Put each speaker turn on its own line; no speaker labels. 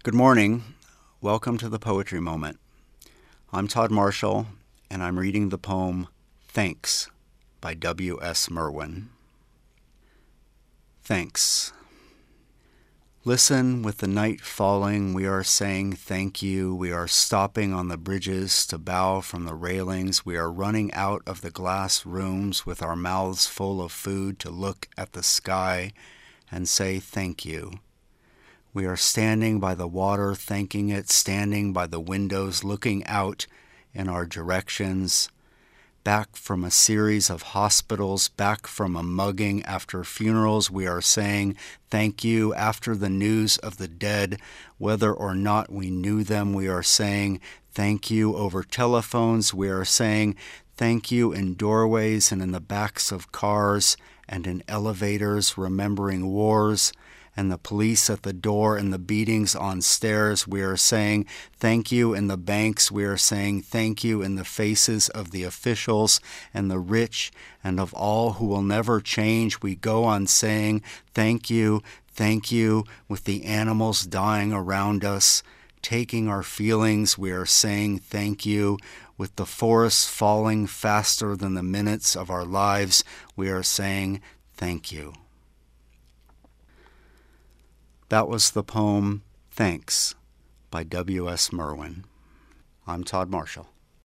Good morning. Welcome to the Poetry Moment. I'm Todd Marshall, and I'm reading the poem Thanks by W.S. Merwin. Thanks. Listen, with the night falling, we are saying thank you. We are stopping on the bridges to bow from the railings. We are running out of the glass rooms with our mouths full of food to look at the sky and say thank you. We are standing by the water, thanking it, standing by the windows, looking out in our directions, back from a series of hospitals, back from a mugging after funerals. We are saying thank you after the news of the dead, whether or not we knew them. We are saying thank you over telephones. We are saying thank you in doorways and in the backs of cars and in elevators, remembering wars and the police at the door and the beatings on stairs. We are saying thank you in the banks. We are saying thank you in the faces of the officials and the rich and of all who will never change. We go on saying thank you with the animals dying around us, taking our feelings. We are saying thank you with the forests falling faster than the minutes of our lives. We are saying thank you. That was the poem Thanks by W.S. Merwin. I'm Todd Marshall.